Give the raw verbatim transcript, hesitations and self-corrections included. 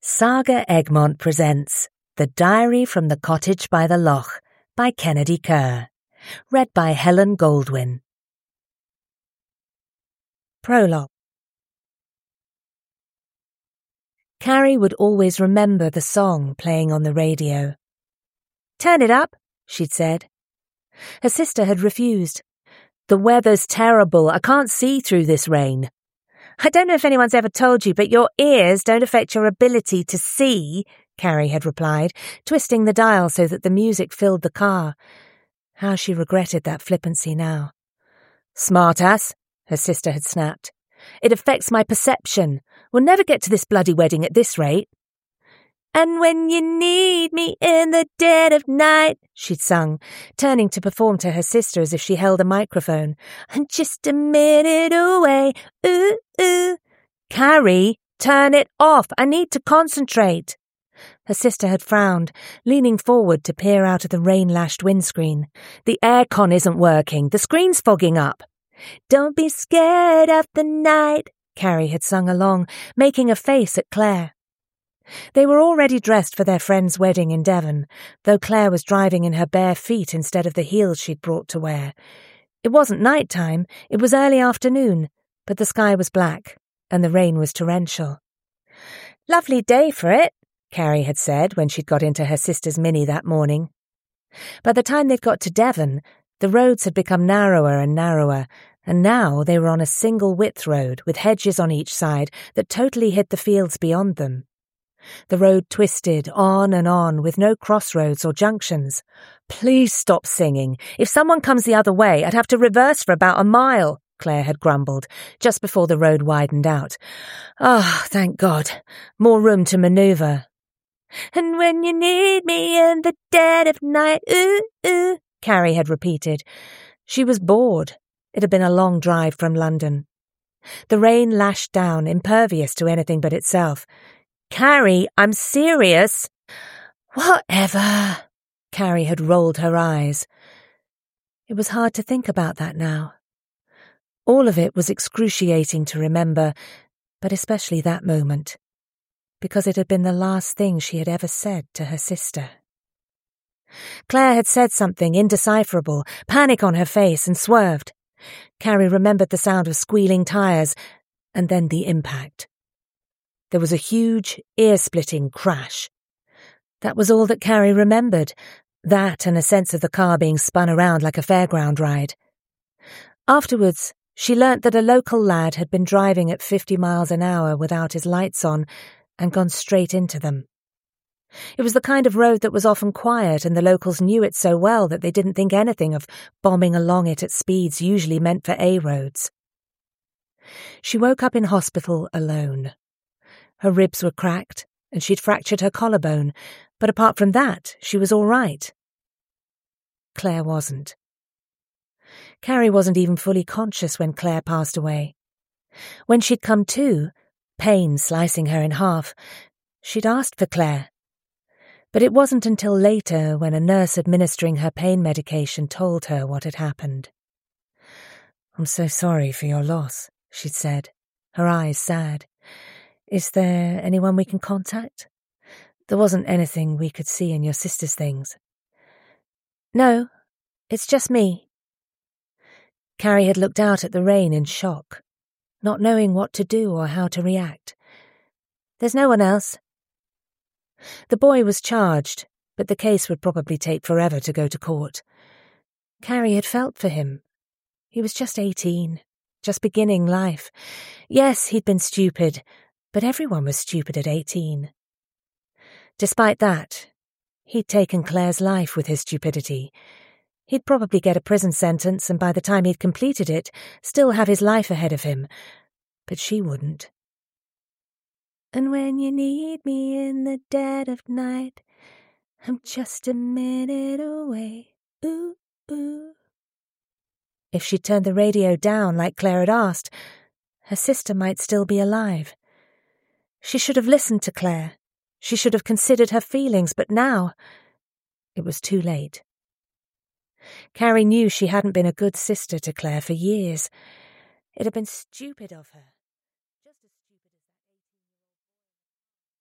Saga Egmont presents The Diary from the Cottage by the Loch by Kennedy Kerr. Read by Helen Goldwyn. Prologue. Carrie would always remember the song playing on the radio. "Turn it up," she'd said. Her sister had refused. "The weather's terrible. I can't see through this rain." "I don't know if anyone's ever told you, but your ears don't affect your ability to see," Carrie had replied, twisting the dial so that the music filled the car. How she regretted that flippancy now. "Smartass," her sister had snapped. "It affects my perception. We'll never get to this bloody wedding at this rate." "And when you need me in the dead of night," she'd sung, turning to perform to her sister as if she held a microphone. "I'm just a minute away, ooh, ooh." "Carrie, turn it off. I need to concentrate." Her sister had frowned, leaning forward to peer out of the rain-lashed windscreen. "The aircon isn't working. The screen's fogging up." "Don't be scared of the night," Carrie had sung along, making a face at Claire. They were already dressed for their friend's wedding in Devon, though Claire was driving in her bare feet instead of the heels she'd brought to wear. It wasn't night time, it was early afternoon, but the sky was black, and the rain was torrential. "Lovely day for it," Carrie had said when she'd got into her sister's Mini that morning. By the time they'd got to Devon, the roads had become narrower and narrower, and now they were on a single-width road with hedges on each side that totally hid the fields beyond them. The road twisted on and on with no crossroads or junctions. "Please stop singing. If someone comes the other way, I'd have to reverse for about a mile," Claire had grumbled, just before the road widened out. "Ah, oh, thank God. More room to manoeuvre." "And when you need me in the dead of night, ooh, ooh," Carrie had repeated. She was bored. It had been a long drive from London. The rain lashed down, impervious to anything but itself. "Carrie, I'm serious." "Whatever." Carrie had rolled her eyes. It was hard to think about that now. All of it was excruciating to remember, but especially that moment, because it had been the last thing she had ever said to her sister. Claire had said something indecipherable, panic on her face, and swerved. Carrie remembered the sound of squealing tires, and then the impact. There was a huge, ear-splitting crash. That was all that Carrie remembered, that and a sense of the car being spun around like a fairground ride. Afterwards, she learnt that a local lad had been driving at fifty miles an hour without his lights on and gone straight into them. It was the kind of road that was often quiet, and the locals knew it so well that they didn't think anything of bombing along it at speeds usually meant for A roads. She woke up in hospital alone. Her ribs were cracked, and she'd fractured her collarbone, but apart from that, she was all right. Claire wasn't. Carrie wasn't even fully conscious when Claire passed away. When she'd come to, pain slicing her in half, she'd asked for Claire. But it wasn't until later, when a nurse administering her pain medication told her what had happened. "I'm so sorry for your loss," she'd said, her eyes sad. "Is there anyone we can contact? There wasn't anything we could see in your sister's things." "No, it's just me." Carrie had looked out at the rain in shock, not knowing what to do or how to react. "There's no one else." The boy was charged, but the case would probably take forever to go to court. Carrie had felt for him. He was just eighteen, just beginning life. Yes, he'd been stupid, but everyone was stupid at eighteen. Despite that, he'd taken Claire's life with his stupidity. He'd probably get a prison sentence, and by the time he'd completed it, still have his life ahead of him. But she wouldn't. "And when you need me in the dead of night, I'm just a minute away, ooh, ooh." If she'd turned the radio down like Claire had asked, her sister might still be alive. She should have listened to Claire. She should have considered her feelings, but now it was too late. Carrie knew she hadn't been a good sister to Claire for years. It had been stupid of her.